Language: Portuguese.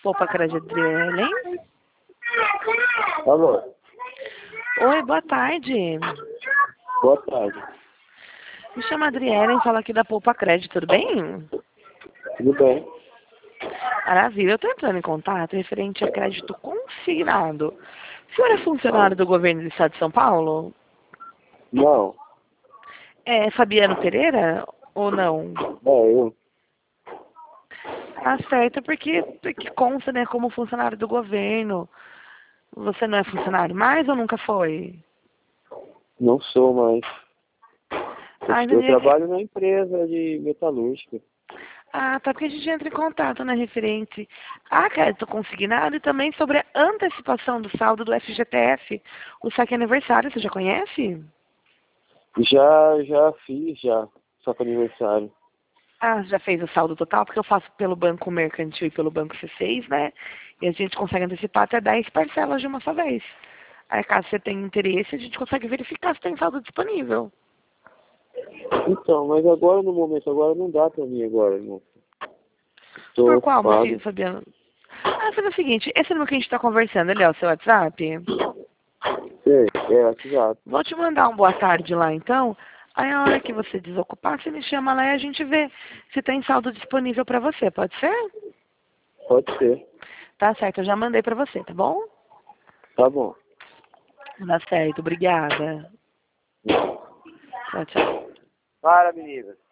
Poupa Crédito, Adriele. Alô? Oi, boa tarde. Boa tarde. Me chama Adriele, fala aqui da Poupa Crédito, tudo bem? Tudo bem? Maravilha, eu tô entrando em contato referente a crédito consignado. O senhor é funcionário do governo do estado de São Paulo? Não. É Fabiano Pereira ou não? É, eu. Ah, certo, porque consta, né, como funcionário do governo. Você não é funcionário mais ou nunca foi? Não sou mais. Ai, Eu Daniel, trabalho na empresa de metalúrgica. tá, porque a gente entra em contato, né, referente a crédito consignado e também sobre a antecipação do saldo do FGTS, o saque aniversário, você já conhece? Já fiz, já. Só para aniversário. Ah, já fez o saldo total? Porque eu faço pelo Banco Mercantil e pelo Banco C6, né? E a gente consegue antecipar até 10 parcelas de uma só vez. Aí, caso você tenha interesse, a gente consegue verificar se tem saldo disponível. Então, mas agora no momento, agora não dá para mim agora, irmão. Por Estou qual motivo, ocupado. Fabiano? Ah, faz o seguinte, esse número que a gente está conversando, ele é o seu WhatsApp? Sei, exato. Vou te mandar um boa tarde lá, então. Aí, a hora que você desocupar, você me chama lá e a gente vê se tem saldo disponível para você, pode ser? Pode ser. Tá certo, eu já mandei para você, tá bom? Tá bom. Tá certo, obrigada. Tchau, tchau. Para, menina.